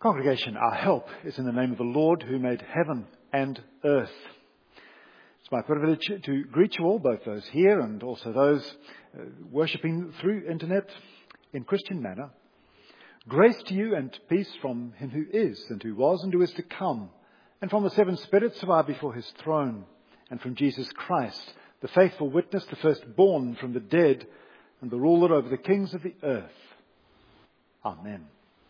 Congregation, our help is in the name of the Lord who made heaven and earth. It's my privilege to greet you all, both those here and also those worshipping through internet in Christian manner. Grace to you and peace from him who is and who was and who is to come, and from the seven spirits who are before his throne, and from Jesus Christ, the faithful witness, the firstborn from the dead, and the ruler over the kings of the earth. Amen.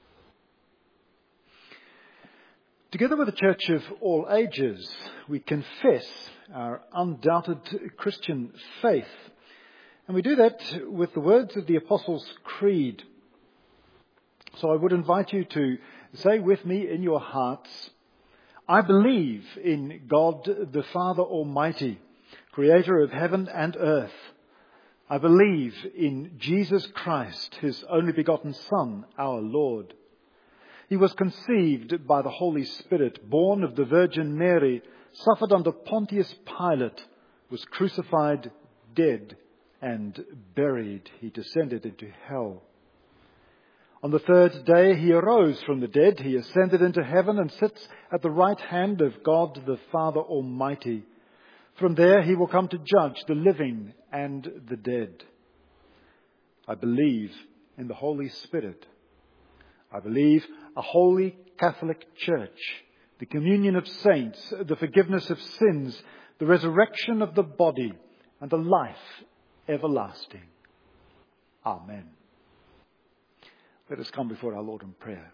Together with the Church of all ages, we confess our undoubted Christian faith. And we do that with the words of the Apostles' Creed. So I would invite you to say with me in your hearts, I believe in God the Father Almighty, creator of heaven and earth. I believe in Jesus Christ, his only begotten Son, our Lord. He was conceived by the Holy Spirit, born of the Virgin Mary, suffered under Pontius Pilate, was crucified, dead, and buried. He descended into hell. On the third day he arose from the dead. He ascended into heaven and sits at the right hand of God the Father Almighty. From there he will come to judge the living and the dead. I believe in the Holy Spirit. I believe a holy Catholic Church, the communion of saints, the forgiveness of sins, the resurrection of the body, and the life everlasting. Amen. Let us come before our Lord in prayer.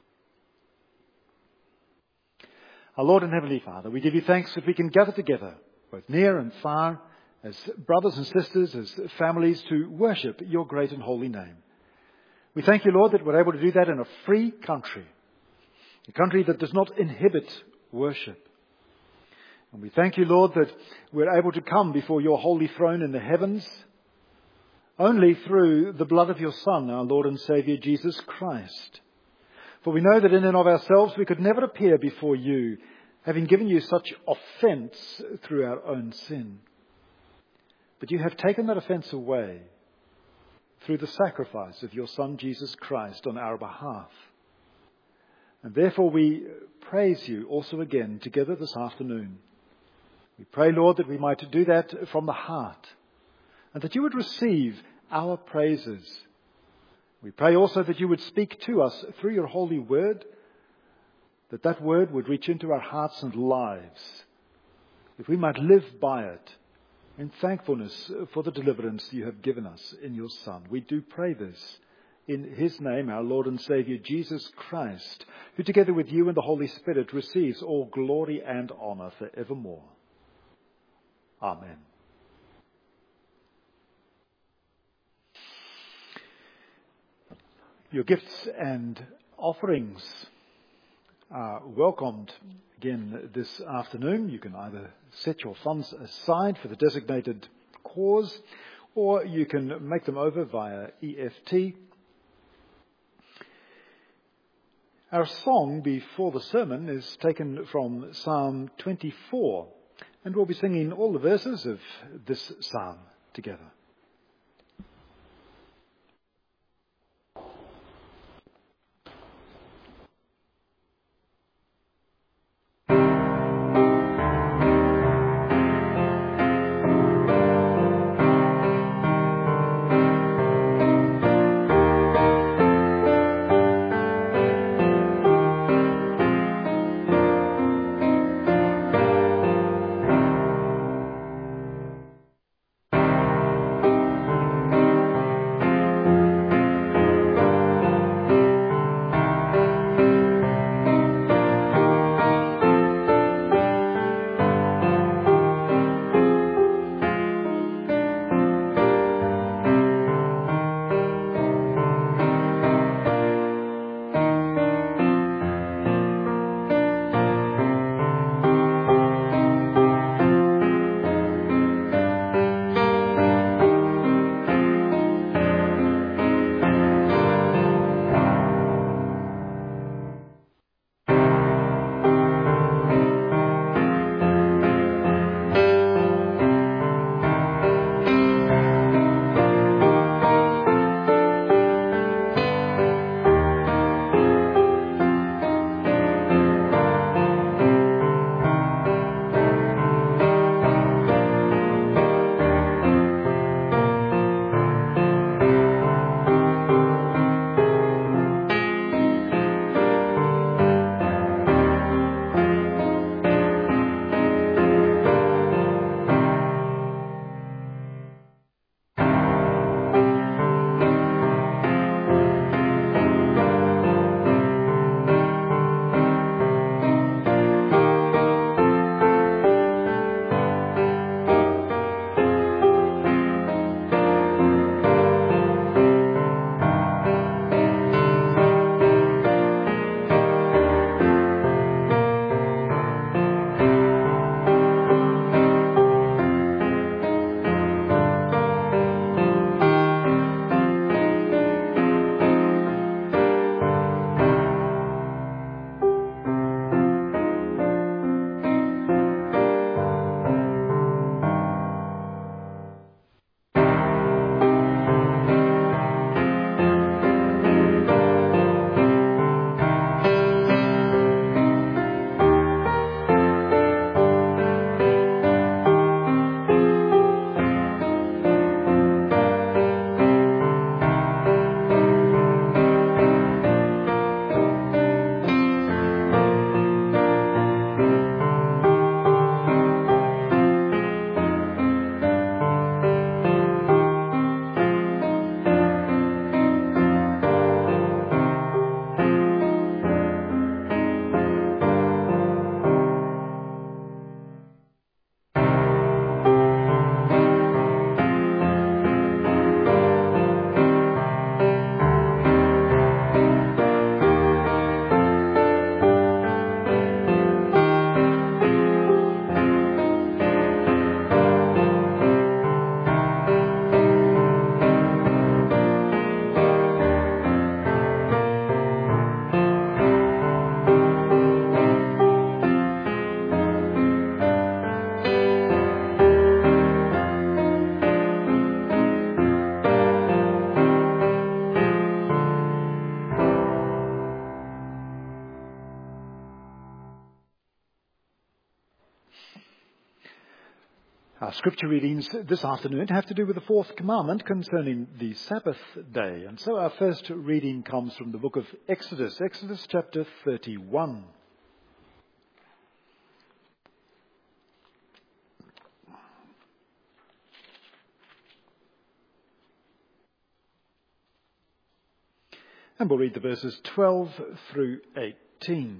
Our Lord and Heavenly Father, we give you thanks that we can gather together, both near and far, as brothers and sisters, as families, to worship your great and holy name. We thank you, Lord, that we're able to do that in a free country, a country that does not inhibit worship. And we thank you, Lord, that we're able to come before your holy throne in the heavens only through the blood of your Son, our Lord and Saviour, Jesus Christ. For we know that in and of ourselves we could never appear before you, having given you such offence through our own sin. But you have taken that offence away through the sacrifice of your Son, Jesus Christ, on our behalf. And therefore we praise you also again together this afternoon. We pray, Lord, that we might do that from the heart, and that you would receive our praises. We pray also that you would speak to us through your holy word, that that word would reach into our hearts and lives, that we might live by it in thankfulness for the deliverance you have given us in your Son. We do pray this in his name, our Lord and Saviour, Jesus Christ, who together with you and the Holy Spirit receives all glory and honour for evermore. Amen. Your gifts and offerings are welcomed again this afternoon. You can either set your funds aside for the designated cause, or you can make them over via EFT. Our song before the sermon is taken from Psalm 24, and we'll be singing all the verses of this psalm together. scripture readings this afternoon have to do with the fourth commandment concerning the Sabbath day. And so our first reading comes from the book of Exodus, Exodus chapter 31. And we'll read the verses 12 through 18.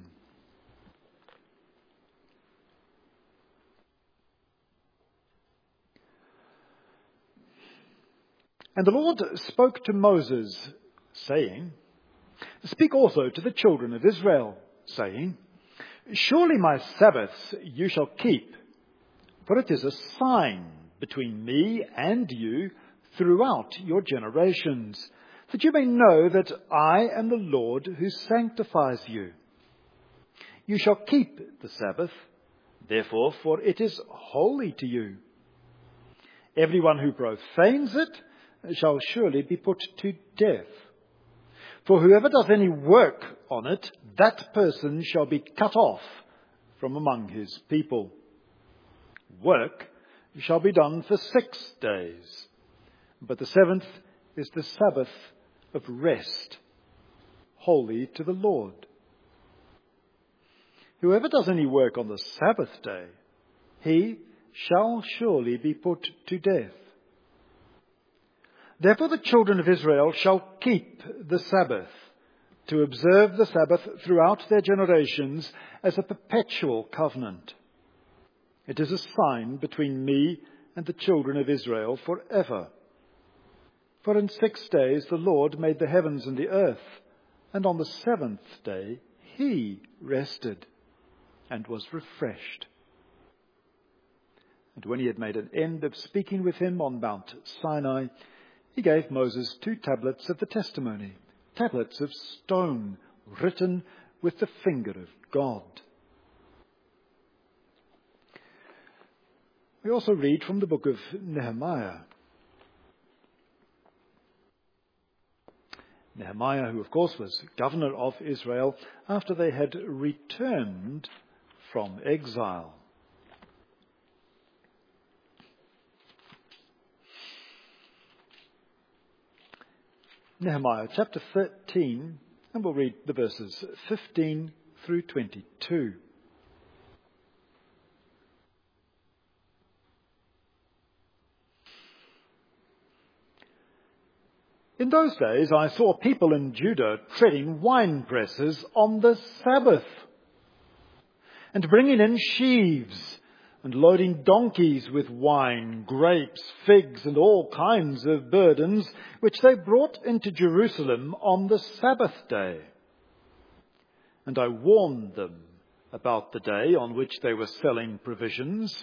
And the Lord spoke to Moses, saying, Speak also to the children of Israel, saying, Surely my Sabbaths you shall keep, for it is a sign between me and you throughout your generations, that you may know that I am the Lord who sanctifies you. You shall keep the Sabbath, therefore, for it is holy to you. Everyone who profanes it shall surely be put to death. For whoever does any work on it, that person shall be cut off from among his people. Work shall be done for 6 days, but the seventh is the Sabbath of rest, holy to the Lord. Whoever does any work on the Sabbath day, he shall surely be put to death. Therefore the children of Israel shall keep the Sabbath, to observe the Sabbath throughout their generations as a perpetual covenant. It is a sign between me and the children of Israel forever. For in 6 days the Lord made the heavens and the earth, and on the seventh day he rested and was refreshed. And when he had made an end of speaking with him on Mount Sinai, he gave Moses 2 tablets of the testimony, tablets of stone, written with the finger of God. We also read from the book of Nehemiah. Nehemiah, who of course was governor of Israel after they had returned from exile. Nehemiah chapter 13, and we'll read the verses 15 through 22. In those days I saw people in Judah treading wine presses on the Sabbath, and bringing in sheaves, and loading donkeys with wine, grapes, figs, and all kinds of burdens, which they brought into Jerusalem on the Sabbath day. And I warned them about the day on which they were selling provisions.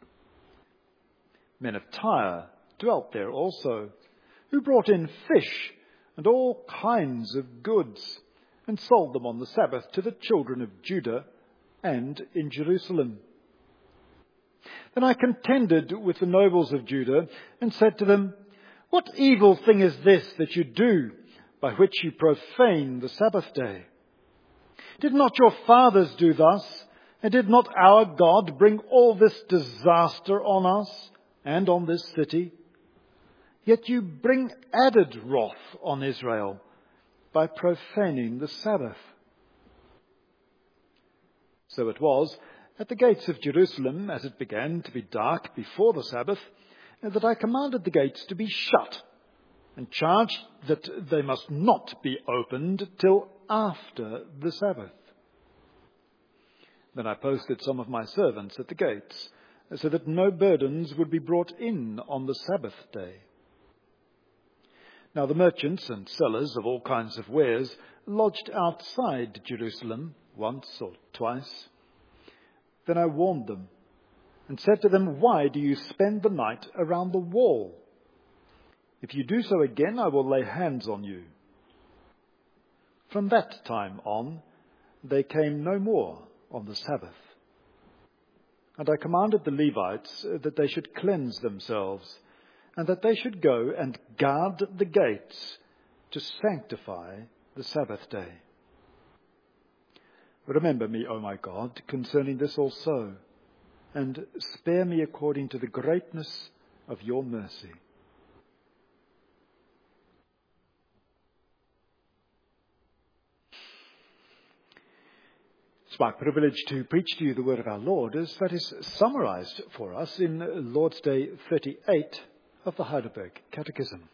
Men of Tyre dwelt there also, who brought in fish and all kinds of goods, and sold them on the Sabbath to the children of Judah and in Jerusalem. Then I contended with the nobles of Judah and said to them, What evil thing is this that you do, by which you profane the Sabbath day? Did not your fathers do thus, and did not our God bring all this disaster on us and on this city? Yet you bring added wrath on Israel by profaning the Sabbath. So it was at the gates of Jerusalem, as it began to be dark before the Sabbath, that I commanded the gates to be shut, and charged that they must not be opened till after the Sabbath. Then I posted some of my servants at the gates, so that no burdens would be brought in on the Sabbath day. Now the merchants and sellers of all kinds of wares lodged outside Jerusalem once or twice. Then I warned them and said to them, Why do you spend the night around the wall? If you do so again, I will lay hands on you. From that time on, they came no more on the Sabbath. And I commanded the Levites that they should cleanse themselves, and that they should go and guard the gates to sanctify the Sabbath day. Remember me, O my God, concerning this also, and spare me according to the greatness of your mercy. It's my privilege to preach to you the word of our Lord as that is summarized for us in Lord's Day 38 of the Heidelberg Catechism.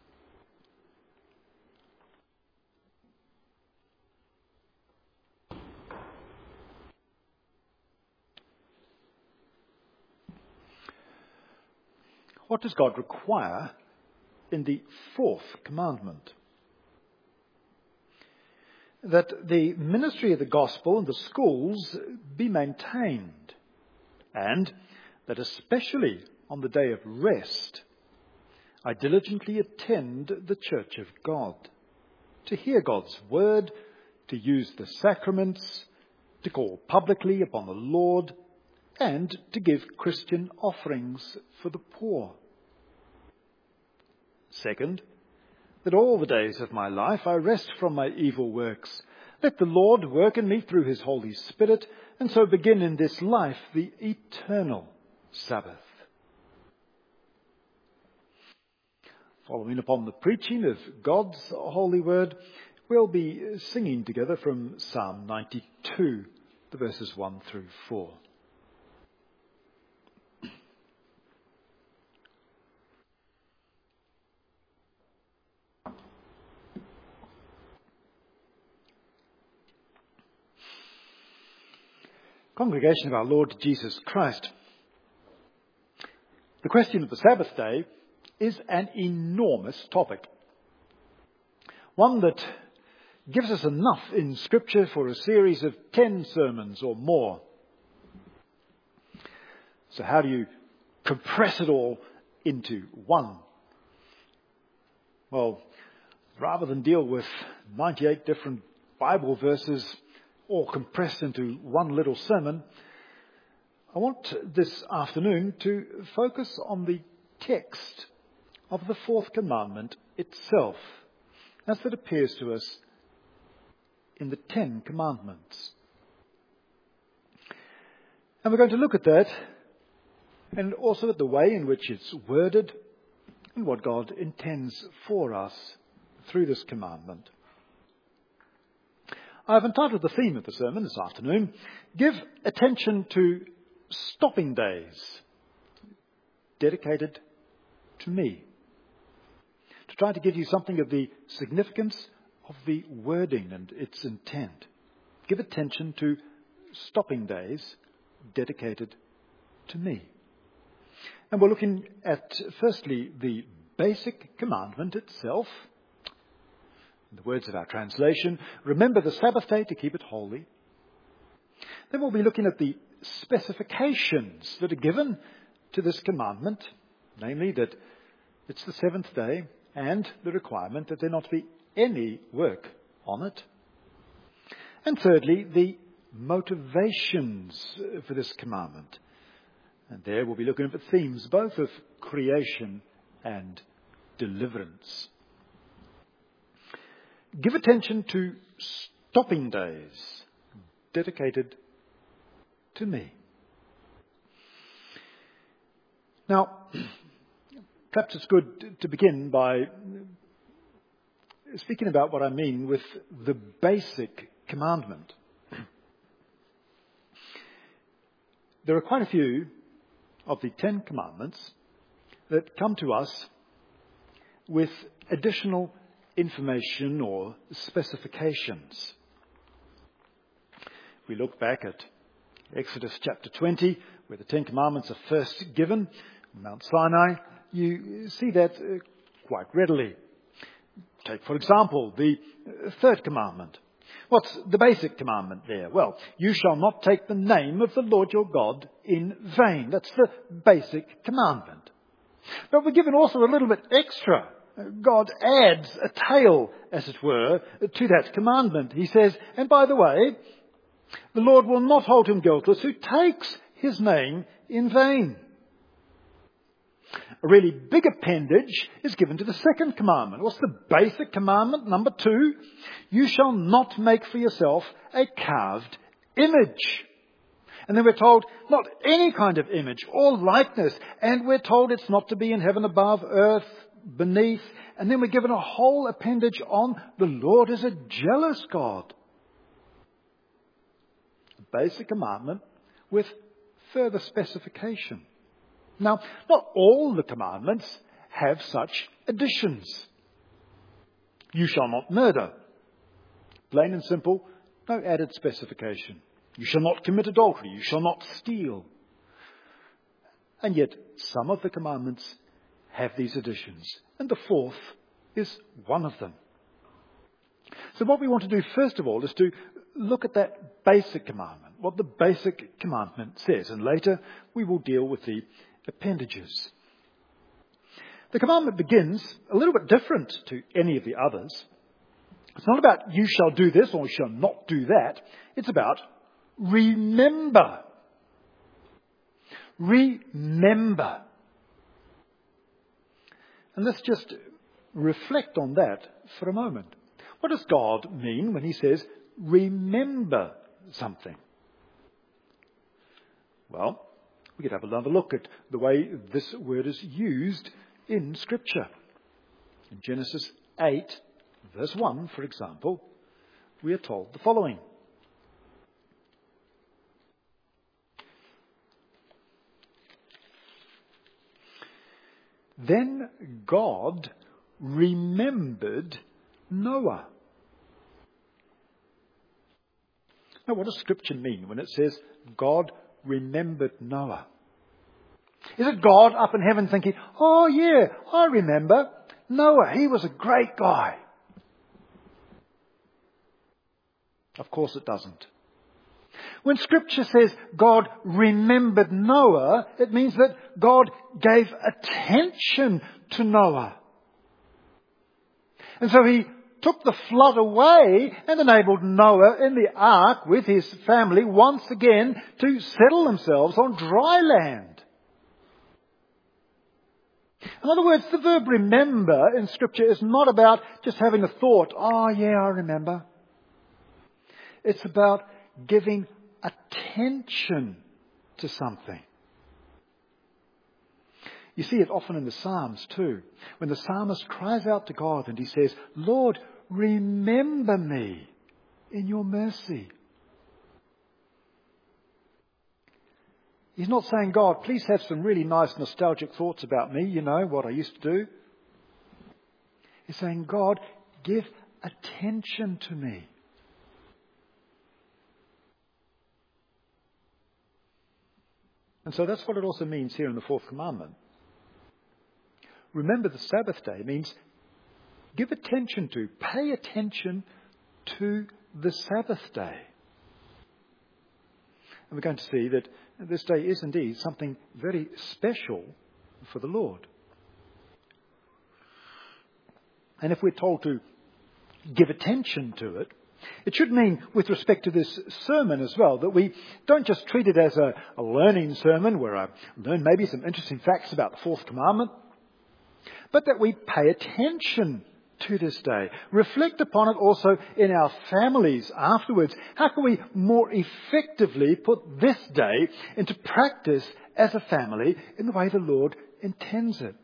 What does God require in the fourth commandment? That the ministry of the gospel in the schools be maintained, and that especially on the day of rest, I diligently attend the church of God, to hear God's word, to use the sacraments, to call publicly upon the Lord, and to give Christian offerings for the poor. Second, that all the days of my life I rest from my evil works. Let the Lord work in me through his Holy Spirit, and so begin in this life the eternal Sabbath. Following upon the preaching of God's holy word, we'll be singing together from Psalm 92, the verses 1 through 4. Congregation of our Lord Jesus Christ, the question of the Sabbath day is an enormous topic. One that gives us enough in Scripture for a series of 10 sermons or more. So how do you compress it all into one? Well, rather than deal with 98 different Bible verses all compressed into one little sermon, I want this afternoon to focus on the text of the fourth commandment itself, as it appears to us in the 10 commandments. And we're going to look at that, and also at the way in which it's worded, and what God intends for us through this commandment. I've entitled the theme of the sermon this afternoon, Give Attention to Stopping Days, dedicated to me. To try to give you something of the significance of the wording and its intent. Give attention to stopping days, dedicated to me. And we're looking at, firstly, the basic commandment itself. In the words of our translation, remember the Sabbath day to keep it holy. Then we'll be looking at the specifications that are given to this commandment, namely that it's the seventh day and the requirement that there not be any work on it. And thirdly, the motivations for this commandment. And there we'll be looking at the themes both of creation and deliverance. Give attention to stopping days, dedicated to me. Now, perhaps it's good to begin by speaking about what I mean with the basic commandment. There are quite a few of the 10 commandments that come to us with additional information or specifications. We look back at Exodus chapter 20, where the 10 commandments are first given on Mount Sinai. You see that quite readily. Take, for example, the third commandment. What's the basic commandment there? Well, you shall not take the name of the Lord your God in vain. That's the basic commandment. But we're given also a little bit extra. God adds a tail, as it were, to that commandment. He says, and by the way, the Lord will not hold him guiltless who takes his name in vain. A really big appendage is given to the second commandment. What's the basic commandment? Number 2, you shall not make for yourself a carved image. And then we're told not any kind of image or likeness. And we're told it's not to be in heaven above, earth beneath. And then we're given a whole appendage on the Lord is a jealous God. A basic commandment with further specification. Now, not all the commandments have such additions. You shall not murder. Plain and simple, no added specification. You shall not commit adultery. You shall not steal. And yet, some of the commandments have these additions. And the fourth is one of them. So what we want to do first of all is to look at that basic commandment, what the basic commandment says. And later we will deal with the appendages. The commandment begins a little bit different to any of the others. It's not about you shall do this or you shall not do that. It's about remember. Remember. And let's just reflect on that for a moment. What does God mean when he says, remember something? Well, we could have another look at the way this word is used in Scripture. In Genesis 8, verse 1, for example, we are told the following. Then God remembered Noah. Now, what does Scripture mean when it says God remembered Noah? Is it God up in heaven thinking, oh yeah, I remember Noah, he was a great guy? Of course it doesn't. When Scripture says God remembered Noah, it means that God gave attention to Noah. And so he took the flood away and enabled Noah in the ark with his family once again to settle themselves on dry land. In other words, the verb remember in Scripture is not about just having a thought, oh yeah, I remember. It's about giving attention to something. You see it often in the Psalms too. When the psalmist cries out to God and he says, Lord, remember me in your mercy. He's not saying, God, please have some really nice nostalgic thoughts about me, you know, what I used to do. He's saying, God, give attention to me. And so that's what it also means here in the fourth commandment. Remember the Sabbath day means give attention to, pay attention to the Sabbath day. And we're going to see that this day is indeed something very special for the Lord. And if we're told to give attention to it, it should mean, with respect to this sermon as well, that we don't just treat it as a learning sermon where I learn maybe some interesting facts about the fourth commandment, but that we pay attention to this day. Reflect upon it also in our families afterwards. How can we more effectively put this day into practice as a family in the way the Lord intends it?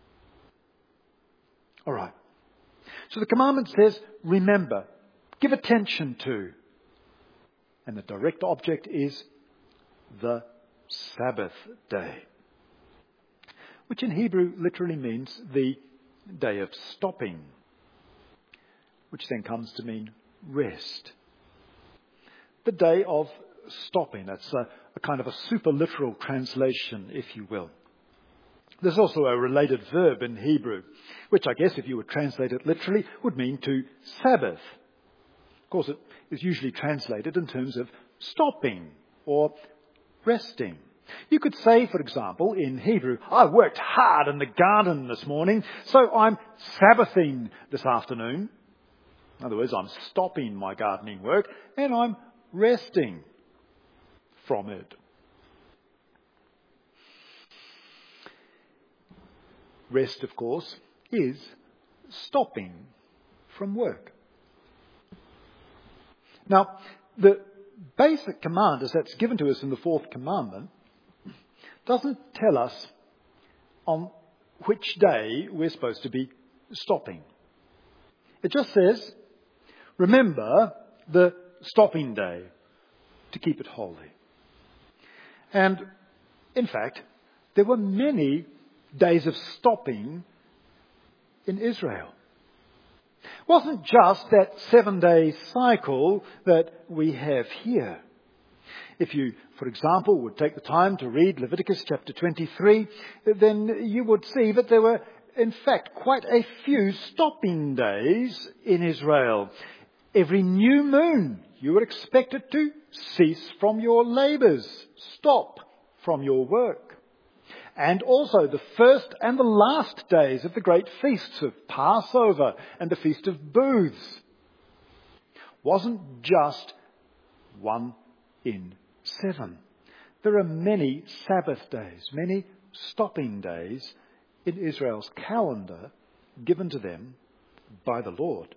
All right. So the commandment says, remember. Give attention to. And the direct object is the Sabbath day, which in Hebrew literally means the day of stopping, which then comes to mean rest. The day of stopping. That's a kind of a super literal translation, if you will. There's also a related verb in Hebrew, which I guess if you would translate it literally would mean to Sabbath. Of course, it is usually translated in terms of stopping or resting. You could say, for example, in Hebrew, I worked hard in the garden this morning, so I'm Sabbathing this afternoon. In other words, I'm stopping my gardening work and I'm resting from it. Rest, of course, is stopping from work. Now, the basic command as that's given to us in the fourth commandment doesn't tell us on which day we're supposed to be stopping. It just says, remember the stopping day to keep it holy. And in fact, there were many days of stopping in Israel. It wasn't just that 7-day cycle that we have here. If you, for example, would take the time to read Leviticus chapter 23, then you would see that there were, in fact, quite a few stopping days in Israel. Every new moon, you were expected to cease from your labours, stop from your work. And also the first and the last days of the great feasts of Passover and the Feast of Booths. Wasn't just 1 in 7. There are many Sabbath days, many stopping days in Israel's calendar given to them by the Lord.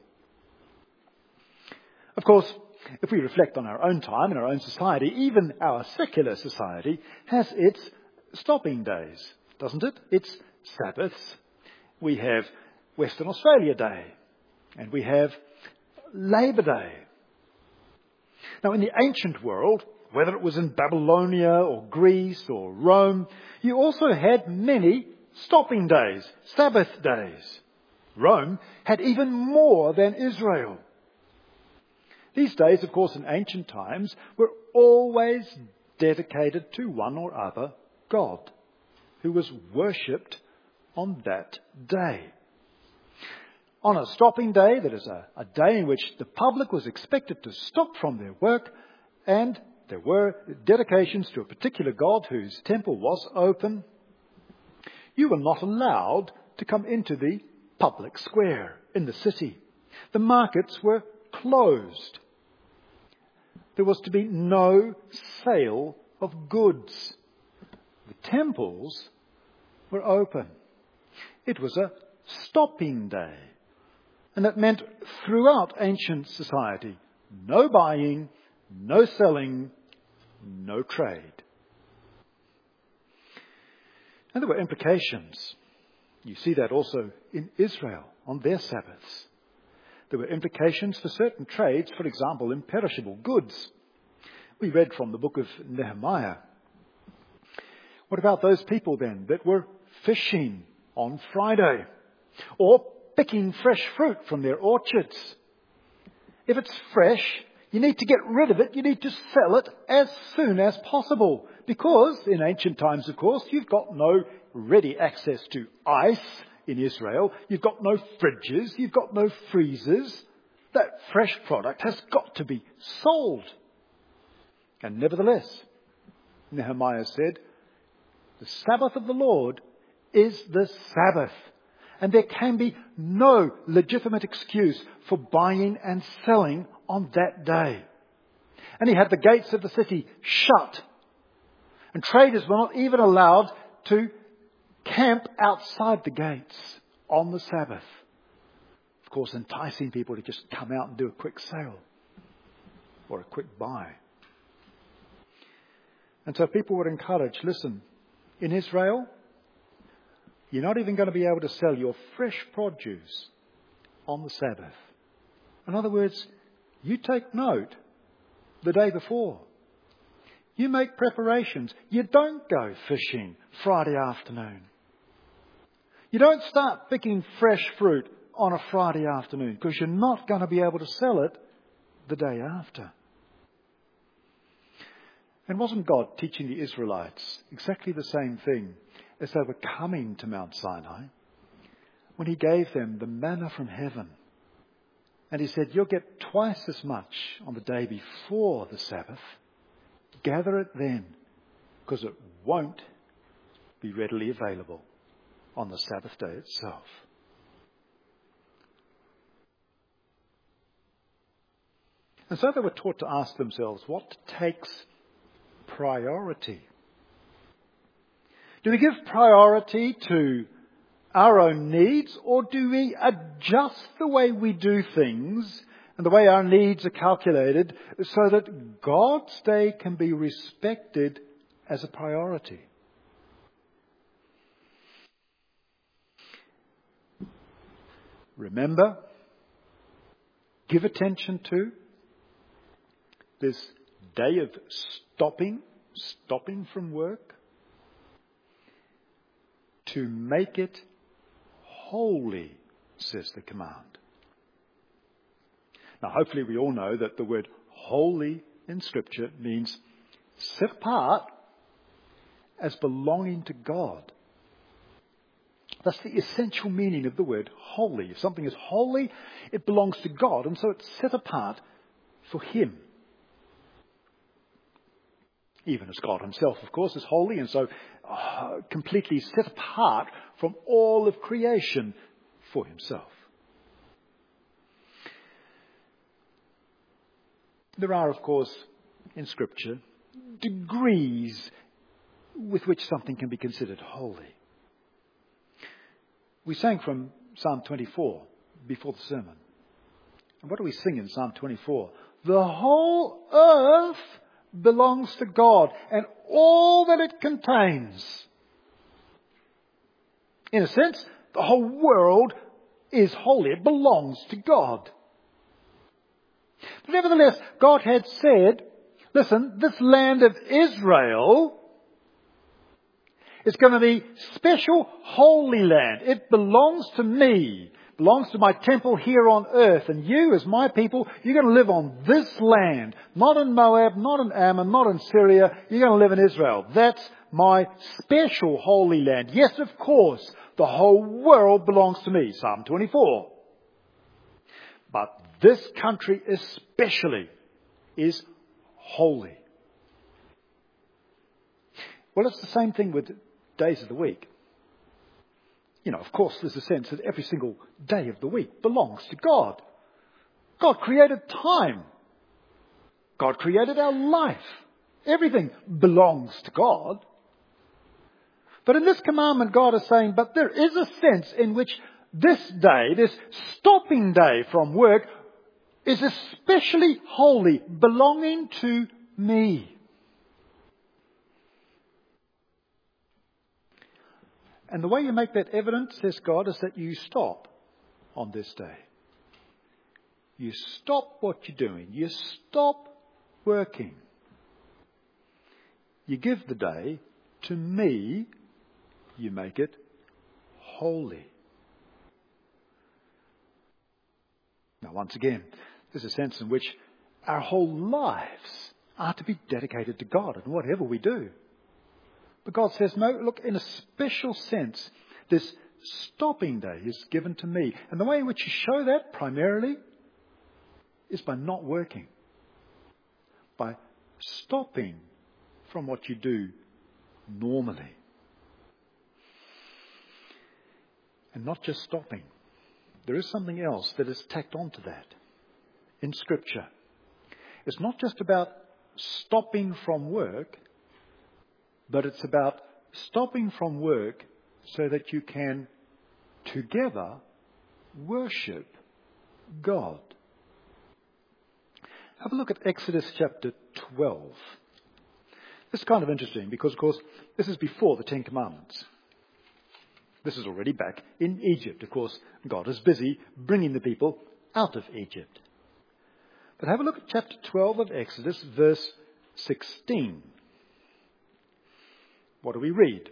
Of course, if we reflect on our own time and our own society, even our secular society has its stopping days, doesn't it? It's Sabbaths. We have Western Australia Day and we have Labour Day. Now, in the ancient world, whether it was in Babylonia or Greece or Rome, you also had many stopping days, Sabbath days. Rome had even more than Israel. These days, of course, in ancient times, were always dedicated to one or other God who was worshipped on that day. On a stopping day, that is a day in which the public was expected to stop from their work, and there were dedications to a particular god whose temple was open, you were not allowed to come into the public square in the city. The markets were closed. There was to be no sale of goods. The temples were open. It was a stopping day. And that meant throughout ancient society, no buying, no selling, no trade. And there were implications. You see that also in Israel on their Sabbaths. There were implications for certain trades, for example, imperishable goods. We read from the book of Nehemiah. What about those people then that were fishing on Friday or picking fresh fruit from their orchards? If it's fresh, you need to get rid of it. You need to sell it as soon as possible. Because in ancient times, of course, you've got no ready access to ice in Israel. You've got no fridges. You've got no freezers. That fresh product has got to be sold. And nevertheless, Nehemiah said, the Sabbath of the Lord is the Sabbath. And there can be no legitimate excuse for buying and selling on that day. And he had the gates of the city shut. And traders were not even allowed to camp outside the gates on the Sabbath. Of course, enticing people to just come out and do a quick sale or a quick buy. And so people were encouraged, listen, in Israel, you're not even going to be able to sell your fresh produce on the Sabbath. In other words, you take note the day before. You make preparations. You don't go fishing Friday afternoon. You don't start picking fresh fruit on a Friday afternoon because you're not going to be able to sell it the day after. And wasn't God teaching the Israelites exactly the same thing as they were coming to Mount Sinai when he gave them the manna from heaven? And he said, you'll get twice as much on the day before the Sabbath. Gather it then, because it won't be readily available on the Sabbath day itself. And so they were taught to ask themselves, what takes priority? Do we give priority to our own needs, or do we adjust the way we do things and the way our needs are calculated so that God's day can be respected as a priority. Remember, give attention to this day of stopping from work, to make it holy, says the command. Now, hopefully we all know that the word holy in Scripture means set apart as belonging to God. That's the essential meaning of the word holy. If something is holy, it belongs to God, and so it's set apart for Him. Even as God Himself, of course, is holy, and so completely set apart from all of creation for Himself. There are, of course, in Scripture, degrees with which something can be considered holy. We sang from Psalm 24 before the sermon. And what do we sing in Psalm 24? The whole earth belongs to God and all that it contains. In a sense, the whole world is holy. It belongs to God. But nevertheless, God had said, listen, this land of Israel is going to be special holy land. It belongs to me. It belongs to my temple here on earth. And you, as my people, you're going to live on this land. Not in Moab, not in Ammon, not in Syria. You're going to live in Israel. That's my special holy land. Yes, of course, the whole world belongs to me. Psalm 24. But this country especially is holy. Well, it's the same thing with days of the week. You know, of course, there's a sense that every single day of the week belongs to God. God created time. God created our life. Everything belongs to God. But in this commandment, God is saying, but there is a sense in which this day, this stopping day from work, is especially holy, belonging to me. And the way you make that evident, says God, is that you stop on this day. You stop what you're doing. You stop working. You give the day to me. You make it holy. Now, once again, there's a sense in which our whole lives are to be dedicated to God in whatever we do. But God says, no, look, in a special sense, this stopping day is given to me. And the way in which you show that primarily is by not working. By stopping from what you do normally. And not just stopping. There is something else that is tacked onto that in Scripture. It's not just about stopping from work, but it's about stopping from work so that you can together worship God. Have a look at Exodus chapter 12. This is kind of interesting because, of course, this is before the Ten Commandments. This is already back in Egypt. Of course, God is busy bringing the people out of Egypt. But have a look at chapter 12 of Exodus, verse 16. What do we read?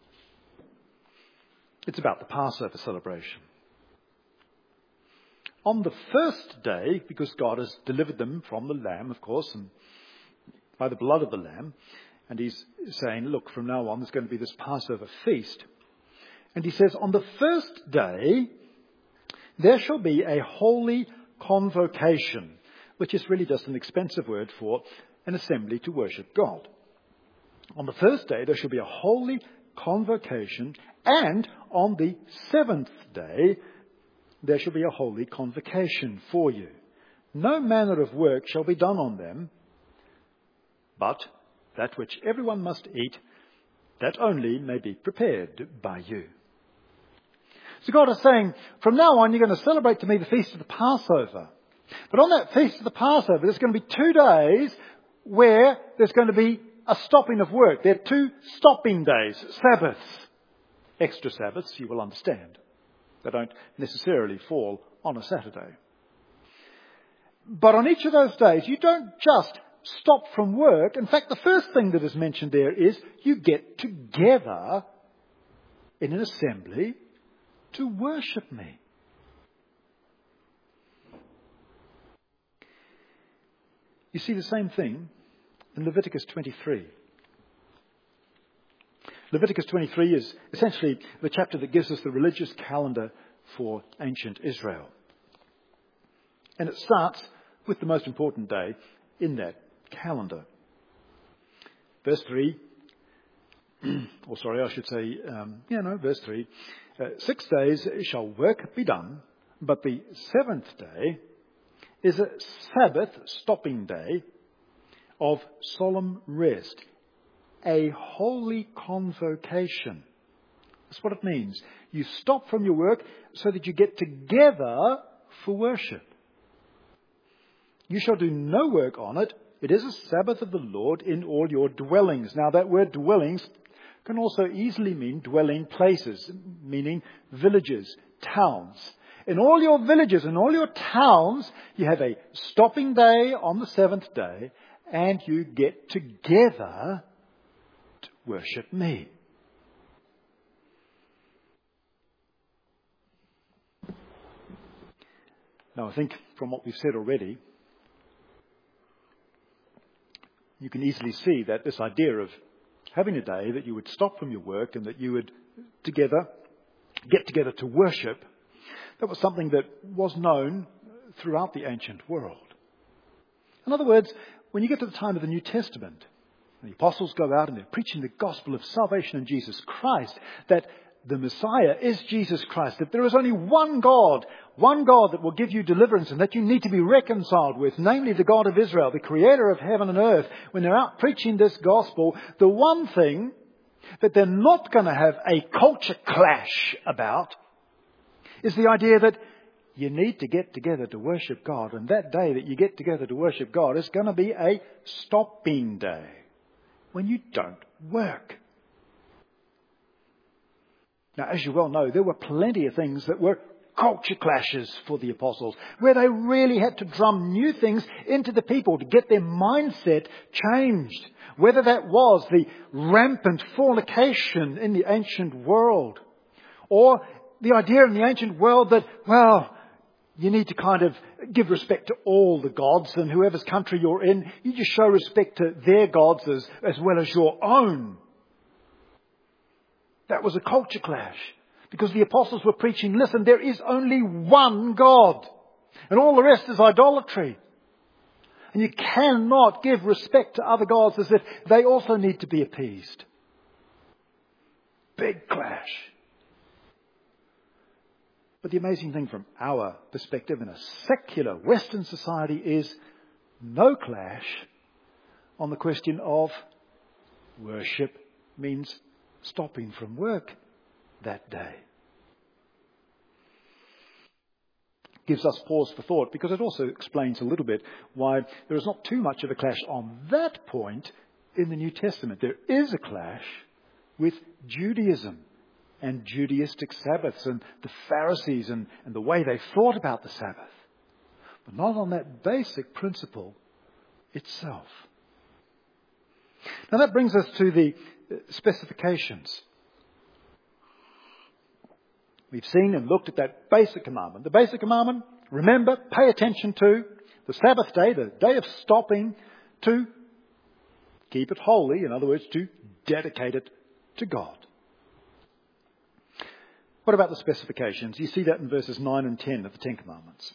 It's about the Passover celebration. On the first day, because God has delivered them from the lamb, of course, and by the blood of the lamb, and he's saying, look, from now on there's going to be this Passover feast. And he says, on the first day, there shall be a holy convocation, which is really just an expensive word for an assembly to worship God. On the first day, there shall be a holy convocation, and on the seventh day, there shall be a holy convocation for you. No manner of work shall be done on them, but that which everyone must eat, that only may be prepared by you. So God is saying, from now on, you're going to celebrate to me the feast of the Passover. But on that feast of the Passover, there's going to be 2 days where there's going to be a stopping of work. There are 2 stopping days, Sabbaths. Extra Sabbaths, you will understand. They don't necessarily fall on a Saturday. But on each of those days, you don't just stop from work. In fact, the first thing that is mentioned there is you get together in an assembly to worship me. You see the same thing in Leviticus 23. Leviticus 23 is essentially the chapter that gives us the religious calendar for ancient Israel. And it starts with the most important day in that calendar. Verse 3, verse 3. 6 days shall work be done, but the 7th day is a Sabbath stopping day of solemn rest, a holy convocation. That's what it means. You stop from your work so that you get together for worship. You shall do no work on it. It is a Sabbath of the Lord in all your dwellings. Now that word dwellings can also easily mean dwelling places, meaning villages, towns. In all your villages and all your towns, you have a stopping day on the 7th day, and you get together to worship me. Now I think from what we've said already, you can easily see that this idea of having a day that you would stop from your work and that you would get together to worship, that was something that was known throughout the ancient world. In other words, when you get to the time of the New Testament, the apostles go out and they're preaching the gospel of salvation in Jesus Christ, that the Messiah is Jesus Christ, that there is only one God that will give you deliverance and that you need to be reconciled with, namely the God of Israel, the creator of heaven and earth. When they're out preaching this gospel, the one thing that they're not going to have a culture clash about is the idea that you need to get together to worship God, and that day that you get together to worship God is going to be a stopping day when you don't work. Now, as you well know, there were plenty of things that were culture clashes for the apostles, where they really had to drum new things into the people to get their mindset changed. Whether that was the rampant fornication in the ancient world, or the idea in the ancient world that, you need to kind of give respect to all the gods, and whoever's country you're in, you just show respect to their gods as well as your own. That was a culture clash, because the apostles were preaching, listen, there is only one God, and all the rest is idolatry. And you cannot give respect to other gods as if they also need to be appeased. Big clash. But the amazing thing from our perspective in a secular Western society is no clash on the question of worship means stopping from work that day. Gives us pause for thought, because it also explains a little bit why there is not too much of a clash on that point in the New Testament. There is a clash with Judaism and Judaistic Sabbaths and the Pharisees and the way they thought about the Sabbath, but not on that basic principle itself. Now that brings us to the specifications. We've seen and looked at that basic commandment. The basic commandment, remember, pay attention to the Sabbath day, the day of stopping, to keep it holy, in other words, to dedicate it to God. What about the specifications? You see that in verses 9 and 10 of the Ten Commandments.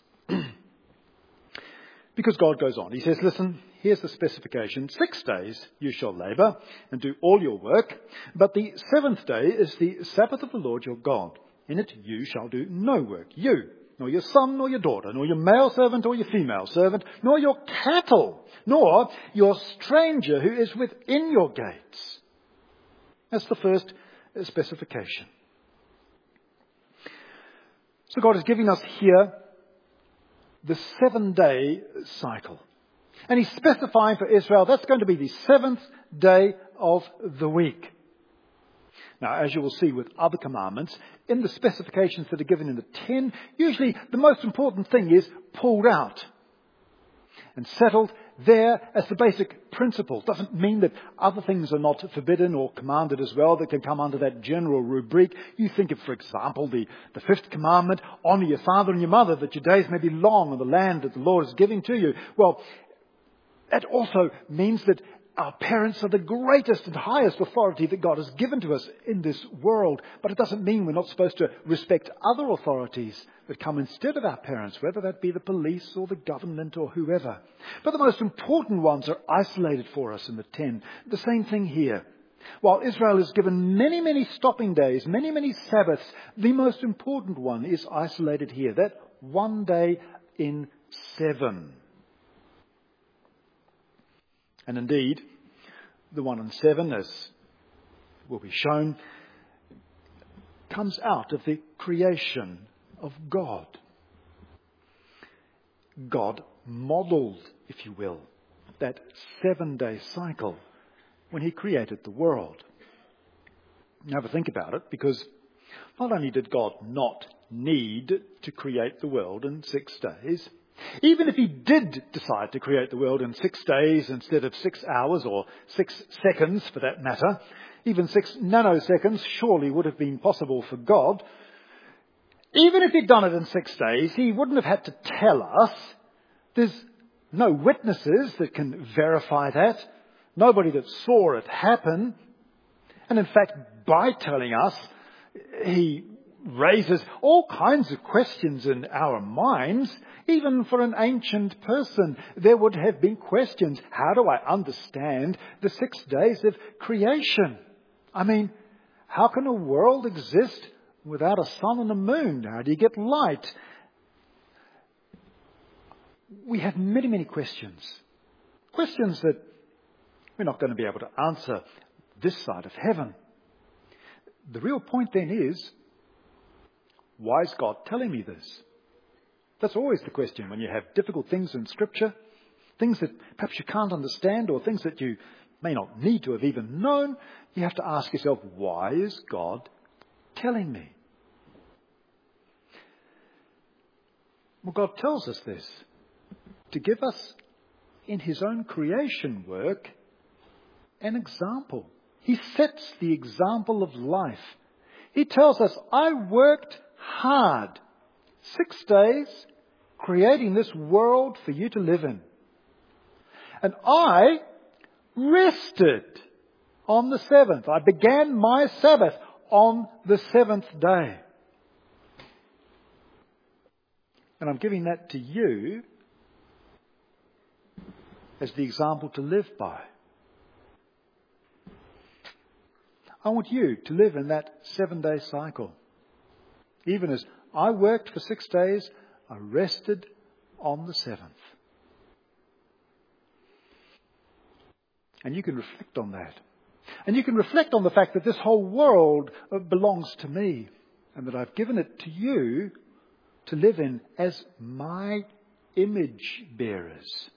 Because God goes on. He says, listen, here's the specification. 6 days you shall labour and do all your work, but the 7th day is the Sabbath of the Lord your God. In it you shall do no work. You, nor your son, nor your daughter, nor your male servant or your female servant, nor your cattle, nor your stranger who is within your gates. That's the first specification. So God is giving us here the 7-day cycle. And he's specifying for Israel that's going to be the 7th day of the week. Now, as you will see with other commandments, in the specifications that are given in the 10, usually the most important thing is pulled out and settled there as the basic principle. Doesn't mean that other things are not forbidden or commanded as well that can come under that general rubric. You think of, for example, the 5th commandment, honour your father and your mother, that your days may be long on the land that the Lord is giving to you. Well, that also means that our parents are the greatest and highest authority that God has given to us in this world. But it doesn't mean we're not supposed to respect other authorities that come instead of our parents, whether that be the police or the government or whoever. But the most important ones are isolated for us in the 10. The same thing here. While Israel is given many, many stopping days, many, many Sabbaths, the most important one is isolated here. That one day in 7. And indeed, the 1 in 7, as will be shown, comes out of the creation of God. God modelled, if you will, that 7-day cycle when he created the world. Now have a think about it, because not only did God not need to create the world in 6 days, even if he did decide to create the world in 6 days instead of 6 hours or 6 seconds for that matter, even 6 nanoseconds surely would have been possible for God. Even if he'd done it in 6 days, he wouldn't have had to tell us. There's no witnesses that can verify that. Nobody that saw it happen. And in fact, by telling us, he raises all kinds of questions in our minds. Even for an ancient person, there would have been questions. How do I understand the 6 days of creation? I mean, how can a world exist without a sun and a moon? How do you get light? We have many, many questions. Questions that we're not going to be able to answer this side of heaven. The real point then is, why is God telling me this? That's always the question when you have difficult things in Scripture, things that perhaps you can't understand or things that you may not need to have even known. You have to ask yourself, why is God telling me? Well, God tells us this to give us in his own creation work an example. He sets the example of life. He tells us, I worked hard 6 days creating this world for you to live in. And I rested on the 7th. I began my Sabbath on the 7th day. And I'm giving that to you as the example to live by. I want you to live in that 7-day cycle. Even as I worked for 6 days, I rested on the 7th. And you can reflect on that. And you can reflect on the fact that this whole world belongs to me and that I've given it to you to live in as my image bearers.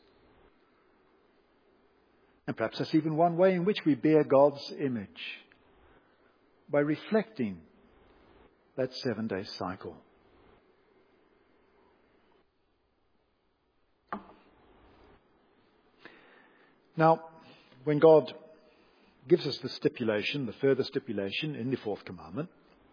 And perhaps that's even one way in which we bear God's image, by reflecting that 7-day cycle. Now, when God gives us the stipulation, the further stipulation in the 4th commandment,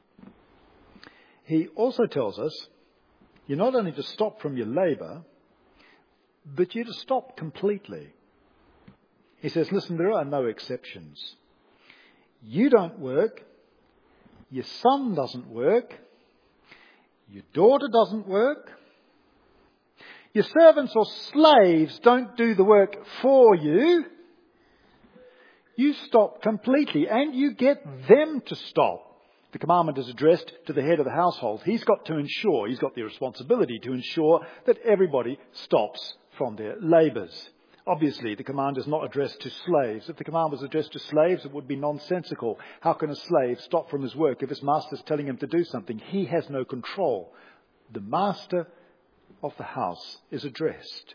he also tells us you're not only to stop from your labour, but you're to stop completely. He says, listen, there are no exceptions. You don't work. Your son doesn't work. Your daughter doesn't work. Your servants or slaves don't do the work for you. You stop completely, and you get them to stop. The commandment is addressed to the head of the household. He's got to ensure, he's got the responsibility to ensure that everybody stops from their labours. Obviously, the command is not addressed to slaves. If the command was addressed to slaves, it would be nonsensical. How can a slave stop from his work if his master's telling him to do something? He has no control. The master of the house is addressed.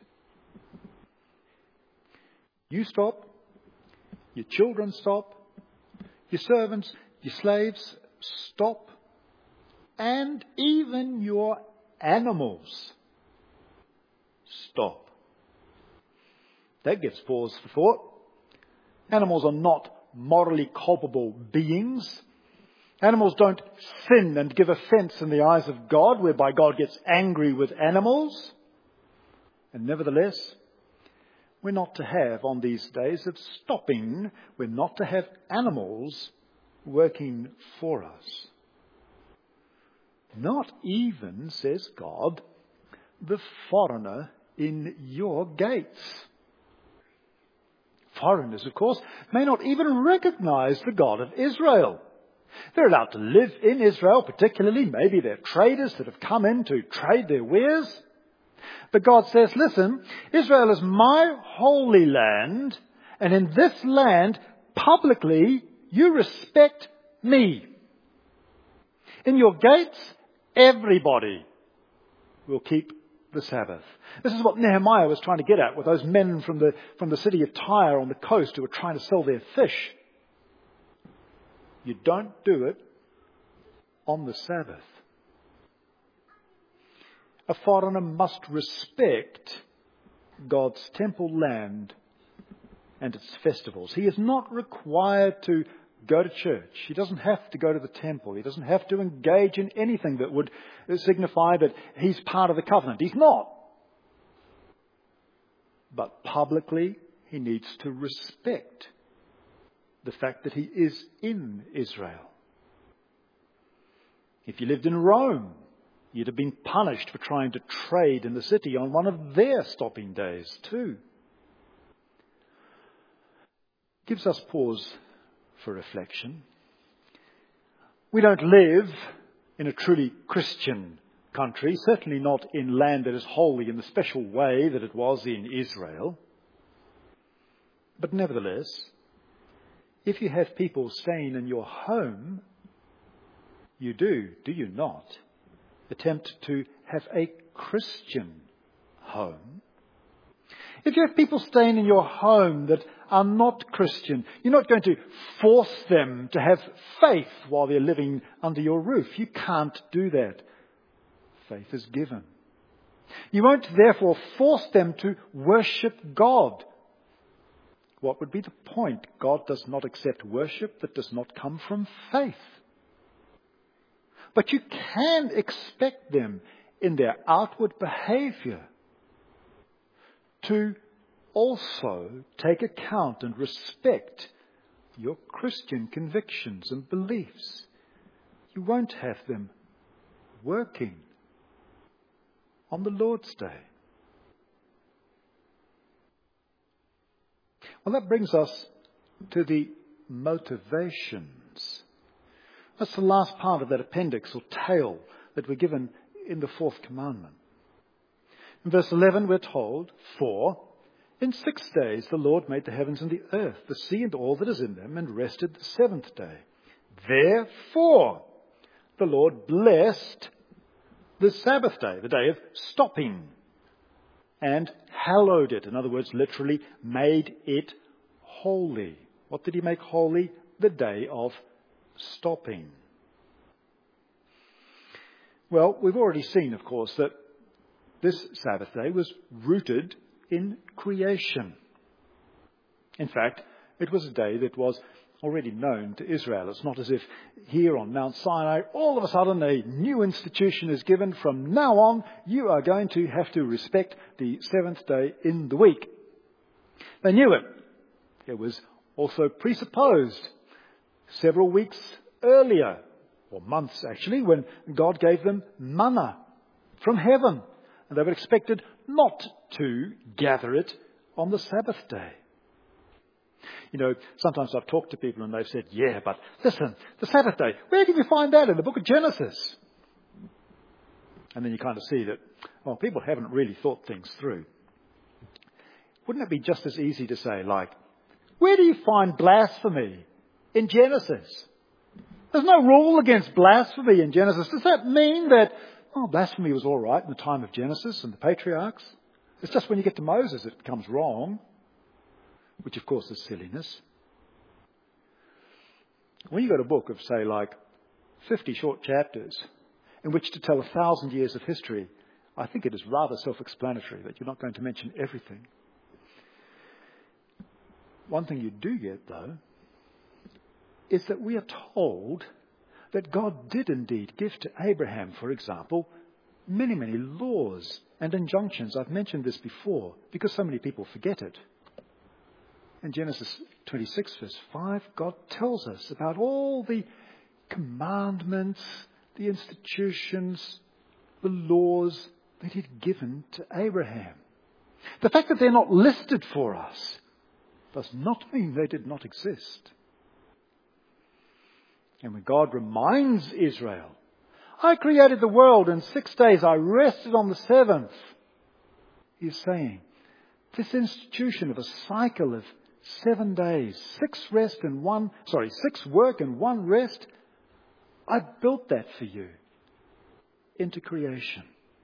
You stop, your children stop, your servants, your slaves stop, and even your animals stop. That gives pause for thought. Animals are not morally culpable beings. Animals don't sin and give offence in the eyes of God, whereby God gets angry with animals. And nevertheless, we're not to have, on these days of stopping, we're not to have animals working for us. Not even, says God, the foreigner in your gates. Foreigners, of course, may not even recognize the God of Israel. They're allowed to live in Israel, particularly. Maybe they're traders that have come in to trade their wares. But God says, listen, Israel is my holy land, and in this land, publicly, you respect me. In your gates, everybody will keep the Sabbath. This is what Nehemiah was trying to get at with those men from the city of Tyre on the coast who were trying to sell their fish. You don't do it on the Sabbath. A foreigner must respect God's temple land and its festivals. He is not required to go to church. He doesn't have to go to the temple. He doesn't have to engage in anything that would signify that he's part of the covenant. He's not. But publicly, he needs to respect the fact that he is in Israel. If you lived in Rome, you'd have been punished for trying to trade in the city on one of their stopping days too. Gives us pause for reflection. We don't live in a truly Christian country, certainly not in land that is holy in the special way that it was in Israel. But nevertheless, if you have people staying in your home, you do you not, attempt to have a Christian home? If you have people staying in your home that are not Christian, you're not going to force them to have faith while they're living under your roof. You can't do that. Faith is given. You won't therefore force them to worship God. What would be the point? God does not accept worship that does not come from faith. But you can expect them in their outward behavior to also take account and respect your Christian convictions and beliefs. You won't have them working on the Lord's Day. Well, that brings us to the motivations. That's the last part of that appendix or tale that we're given in the fourth commandment. In verse 11 we're told, "For in 6 days the Lord made the heavens and the earth, the sea and all that is in them, and rested the seventh day. Therefore the Lord blessed the Sabbath day, the day of stopping, and hallowed it." In other words, literally made it holy. What did he make holy? The day of stopping. Well, we've already seen, of course, that this Sabbath day was rooted in creation. In fact, it was a day that was already known to Israel. It's not as if here on Mount Sinai, all of a sudden a new institution is given. From now on, you are going to have to respect the seventh day in the week. They knew it. It was also presupposed several weeks earlier, or months actually, when God gave them manna from heaven. And they were expected not to gather it on the Sabbath day. You know, sometimes I've talked to people and they've said, "Yeah, but listen, the Sabbath day, where can you find that in the book of Genesis?" And then you kind of see that, well, people haven't really thought things through. Wouldn't it be just as easy to say, like, where do you find blasphemy in Genesis? There's no rule against blasphemy in Genesis. Does that mean that, oh, blasphemy was all right in the time of Genesis and the patriarchs. It's just when you get to Moses it becomes wrong, which of course is silliness. When you've got a book of, say, like 50 short chapters in which to tell 1,000 years of history, I think it is rather self-explanatory that you're not going to mention everything. One thing you do get, though, is that we are told that God did indeed give to Abraham, for example, many, many laws and injunctions. I've mentioned this before because so many people forget it. In Genesis 26, verse 5, God tells us about all the commandments, the institutions, the laws that He'd given to Abraham. The fact that they're not listed for us does not mean they did not exist. And when God reminds Israel, I created the world in 6 days, I rested on the seventh, He's saying, this institution of a cycle of 7 days, 6 work and 1 rest, I built that for you into creation.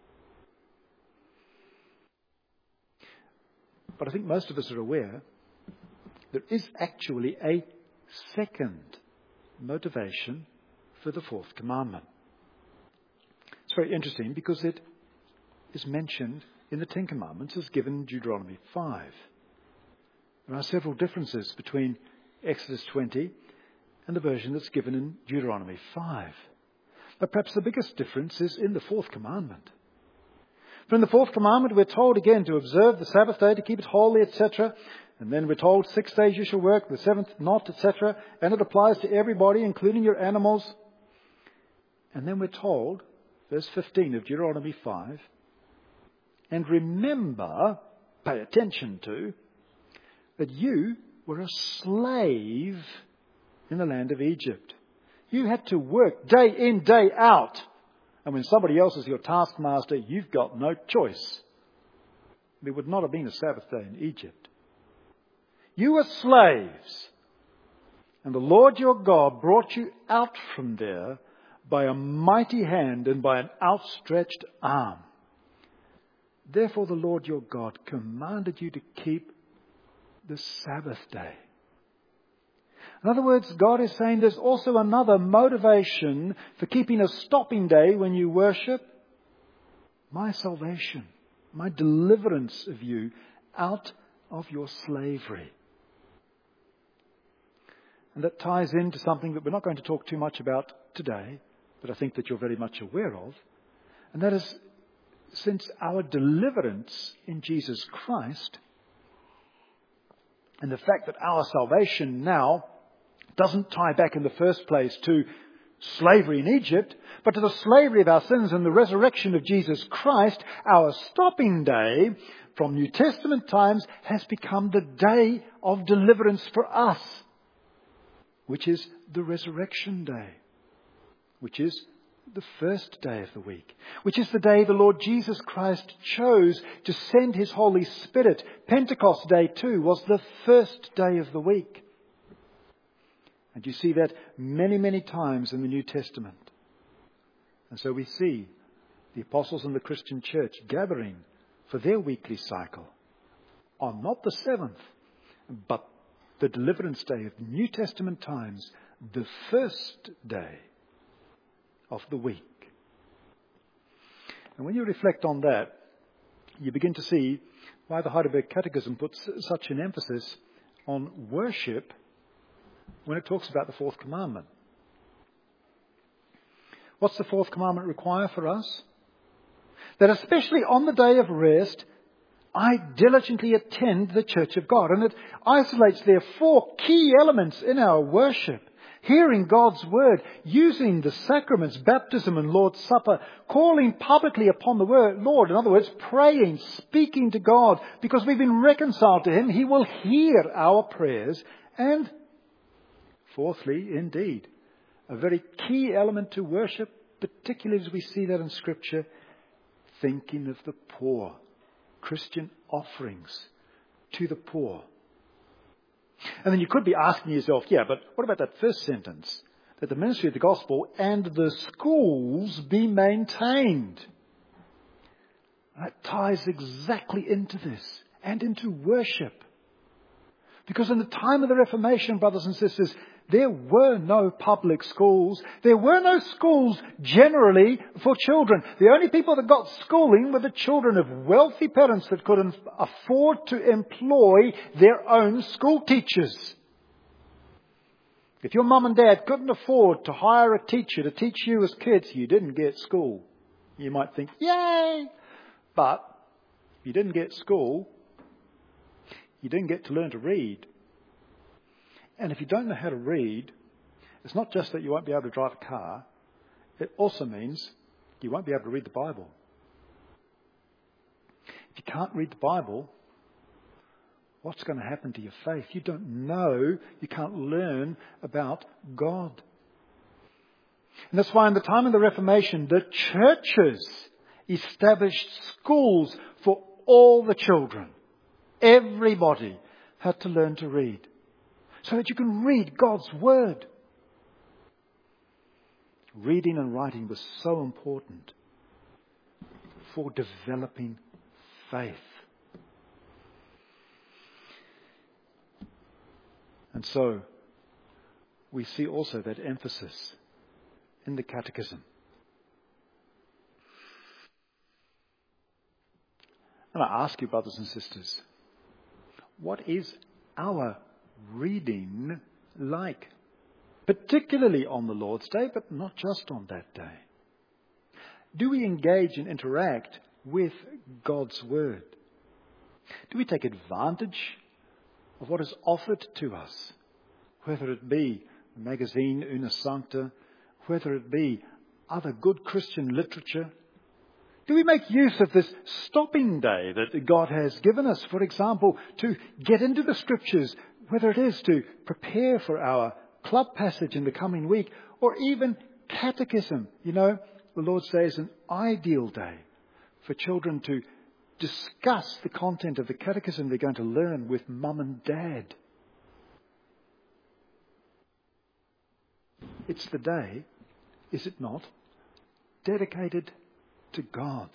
But I think most of us are aware there is actually a second motivation for the 4th commandment. It's very interesting because it is mentioned in the 10 Commandments as given in Deuteronomy 5. There are several differences between Exodus 20 and the version that's given in Deuteronomy 5. But perhaps the biggest difference is in the 4th commandment. For in the 4th commandment we're told again to observe the Sabbath day, to keep it holy, etc. And then we're told 6 days you shall work, the 7th not, etc. And it applies to everybody, including your animals. And then we're told, verse 15 of Deuteronomy 5, and remember, pay attention to, that you were a slave in the land of Egypt. You had to work day in, day out. And when somebody else is your taskmaster, you've got no choice. There would not have been a Sabbath day in Egypt. You were slaves, and the Lord your God brought you out from there by a mighty hand and by an outstretched arm. Therefore the Lord your God commanded you to keep the Sabbath day. In other words, God is saying there's also another motivation for keeping a stopping day when you worship. My salvation, my deliverance of you out of your slavery. And that ties into something that we're not going to talk too much about today, but I think that you're very much aware of. And that is, since our deliverance in Jesus Christ, and the fact that our salvation now doesn't tie back in the first place to slavery in Egypt, but to the slavery of our sins and the resurrection of Jesus Christ, our stopping day from New Testament times has become the day of deliverance for us, which is the resurrection day, which is the first day of the week, which is the day the Lord Jesus Christ chose to send His Holy Spirit. Pentecost Day too was the first day of the week. And you see that many, many times in the New Testament. And so we see the apostles in the Christian church gathering for their weekly cycle on not the 7th, but the deliverance day of New Testament times, the first day of the week. And when you reflect on that, you begin to see why the Heidelberg Catechism puts such an emphasis on worship when it talks about the 4th commandment. What's the 4th commandment require for us? That especially on the day of rest, I diligently attend the church of God. And it isolates there 4 key elements in our worship. Hearing God's word, using the sacraments, baptism and Lord's Supper, calling publicly upon the Lord. In other words, praying, speaking to God. Because we've been reconciled to Him, He will hear our prayers. And fourthly, indeed, a very key element to worship, particularly as we see that in Scripture, thinking of the poor. Christian offerings to the poor. And then you could be asking yourself, yeah, but what about that first sentence that the ministry of the gospel and the schools be maintained. That ties exactly into this and into worship. Because in the time of the Reformation, brothers and sisters, there were no public schools. There were no schools generally for children. The only people that got schooling were the children of wealthy parents that could afford to employ their own school teachers. If your mum and dad couldn't afford to hire a teacher to teach you as kids, you didn't get school. You might think, yay! But if you didn't get school, you didn't get to learn to read. And if you don't know how to read, it's not just that you won't be able to drive a car. It also means you won't be able to read the Bible. If you can't read the Bible, what's going to happen to your faith? You don't know. You can't learn about God. And that's why in the time of the Reformation, the churches established schools for all the children. Everybody had to learn to read so that you can read God's Word. Reading and writing was so important for developing faith. And so we see also that emphasis in the Catechism. And I ask you, brothers and sisters, what is our reading like? Particularly on the Lord's Day, but not just on that day. Do we engage and interact with God's Word? Do we take advantage of what is offered to us? Whether it be the magazine Una Sancta, whether it be other good Christian literature. Do we make use of this stopping day that God has given us, for example, to get into the Scriptures, whether it is to prepare for our club passage in the coming week, or even catechism? You know, the Lord's Day is an ideal day for children to discuss the content of the catechism they're going to learn with mum and dad. It's the day, is it not, dedicated to God.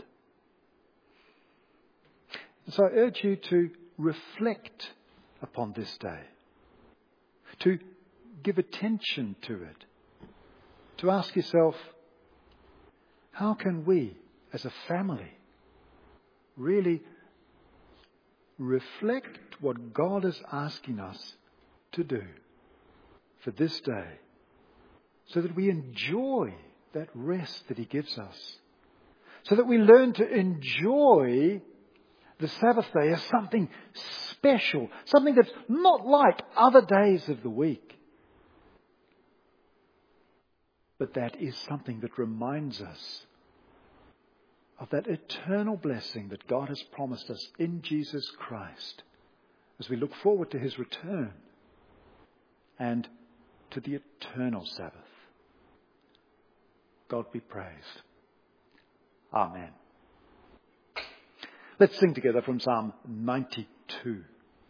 And so I urge you to reflect upon this day, to give attention to it, to ask yourself, how can we as a family really reflect what God is asking us to do for this day, so that we enjoy that rest that He gives us, so that we learn to enjoy the Sabbath day as something special, something that's not like other days of the week, but that is something that reminds us of that eternal blessing that God has promised us in Jesus Christ as we look forward to His return and to the eternal Sabbath. God be praised. Amen. Let's sing together from Psalm 92.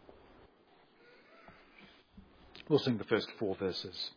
We'll sing the first 4 verses.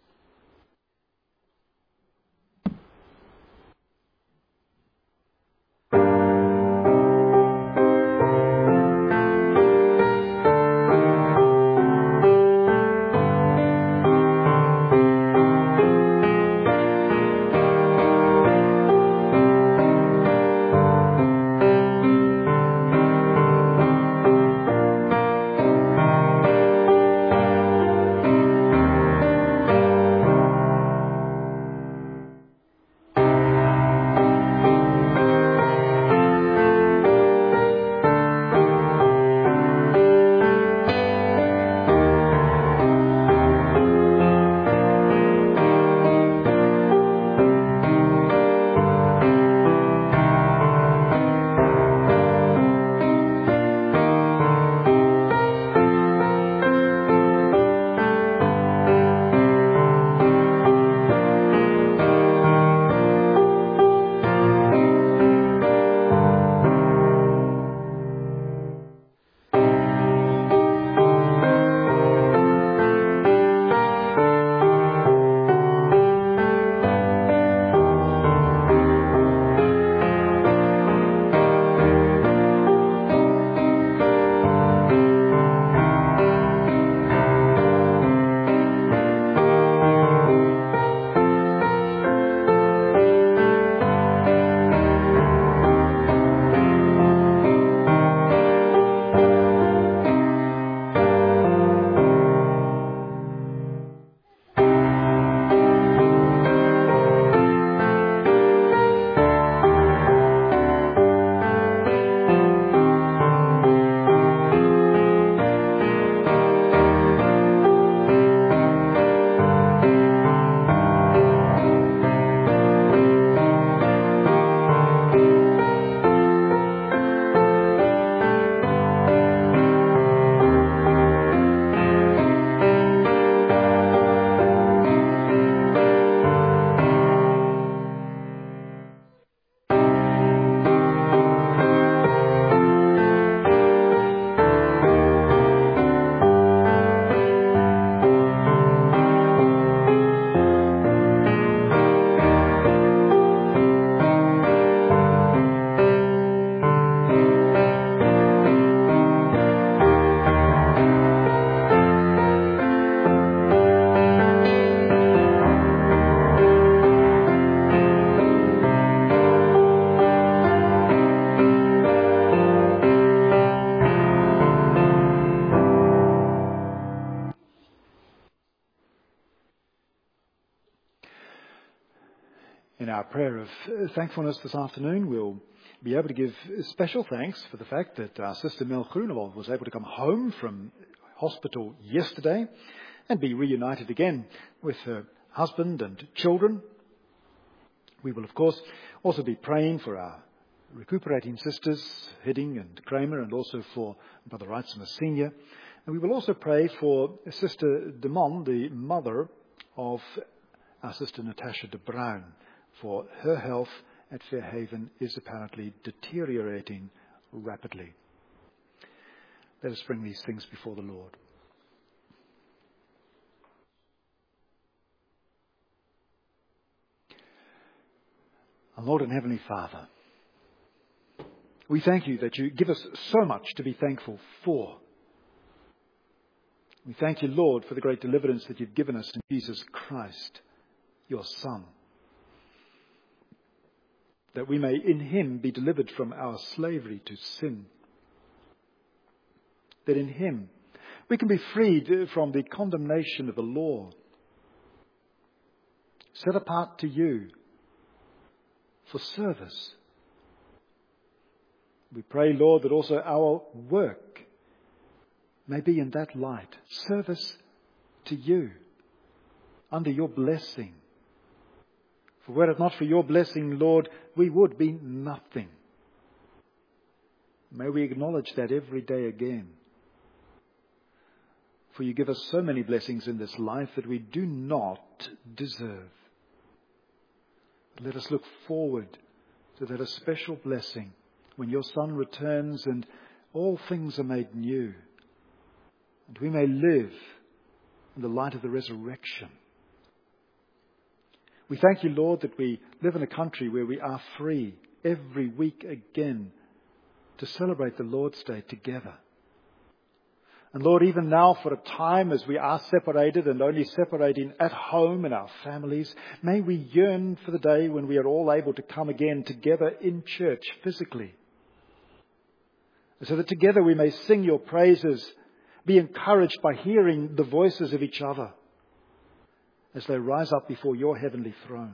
prayer of thankfulness this afternoon, we'll be able to give special thanks for the fact that our sister Mel Groenewald was able to come home from hospital yesterday and be reunited again with her husband and children. We will, of course, also be praying for our recuperating sisters, Hidding and Kramer, and also for Brother Reitzema Sr. And we will also pray for Sister de Mon, the mother of our sister Natasha de Bruin, for her health at Fairhaven is apparently deteriorating rapidly. Let us bring these things before the Lord. Our Lord and Heavenly Father, we thank you that you give us so much to be thankful for. We thank you, Lord, for the great deliverance that you've given us in Jesus Christ, your Son, that we may in him be delivered from our slavery to sin, that in him we can be freed from the condemnation of the law, set apart to you for service. We pray, Lord, that also our work may be in that light, service to you, under your blessing. For were it not for your blessing, Lord, we would be nothing. May we acknowledge that every day again. For you give us so many blessings in this life that we do not deserve. Let us look forward to that special blessing when your Son returns and all things are made new, and we may live in the light of the resurrection. We thank you, Lord, that we live in a country where we are free every week again to celebrate the Lord's Day together. And Lord, even now for a time as we are separated and only separating at home in our families, may we yearn for the day when we are all able to come again together in church physically, so that together we may sing your praises, be encouraged by hearing the voices of each other as they rise up before your heavenly throne.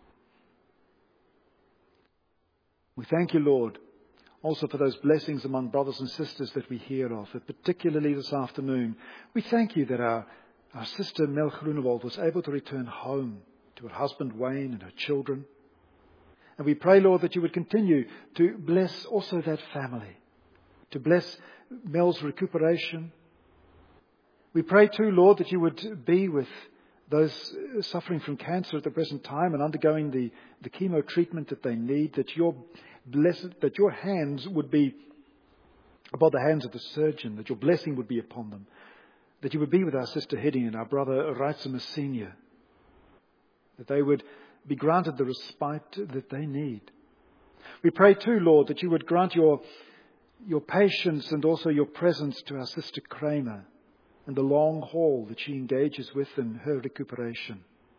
We thank you, Lord, also for those blessings among brothers and sisters that we hear of, and particularly this afternoon. We thank you that our sister Mel Groenewald was able to return home to her husband Wayne and her children. And we pray, Lord, that you would continue to bless also that family, to bless Mel's recuperation. We pray too, Lord, that you would be with those suffering from cancer at the present time and undergoing the chemo treatment that they need, that your hands would be above the hands of the surgeon, that your blessing would be upon them, that you would be with our sister Hidding and our brother Reitzema Sr., that they would be granted the respite that they need. We pray too, Lord, that you would grant your patience and also your presence to our sister Kramer and the long haul that she engages with in her recuperation.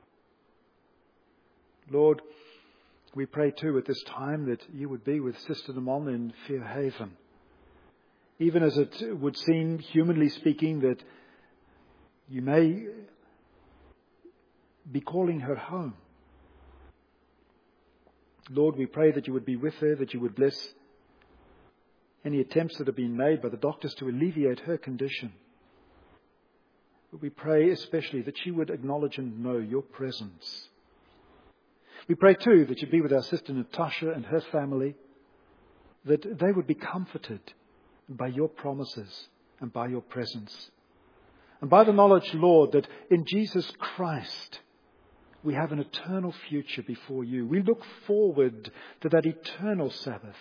Lord, we pray too at this time that you would be with Sister de Mon in Fairhaven. Even as it would seem, humanly speaking, that you may be calling her home. Lord, we pray that you would be with her, that you would bless any attempts that have been made by the doctors to alleviate her condition. We pray especially that she would acknowledge and know your presence. We pray too that you be with our sister Natasha and her family, that they would be comforted by your promises and by your presence. And by the knowledge, Lord, that in Jesus Christ we have an eternal future before you. We look forward to that eternal Sabbath.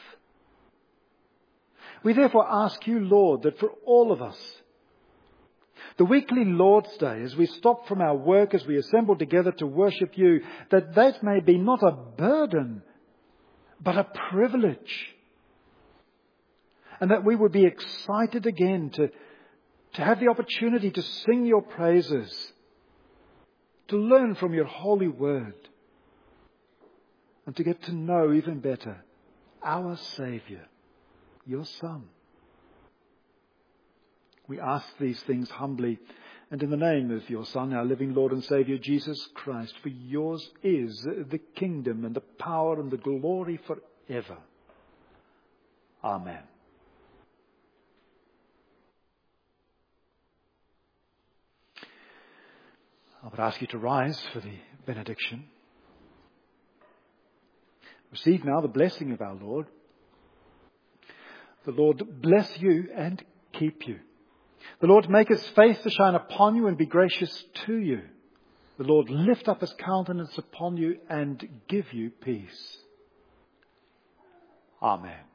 We therefore ask you, Lord, that for all of us, the weekly Lord's Day, as we stop from our work, as we assemble together to worship you, that may be not a burden, but a privilege. And that we would be excited again to have the opportunity to sing your praises, to learn from your holy word, and to get to know even better our Saviour, your Son. We ask these things humbly and in the name of your Son, our living Lord and Saviour, Jesus Christ. For yours is the kingdom and the power and the glory forever. Amen. I would ask you to rise for the benediction. Receive now the blessing of our Lord. The Lord bless you and keep you. The Lord make his face to shine upon you and be gracious to you. The Lord lift up his countenance upon you and give you peace. Amen.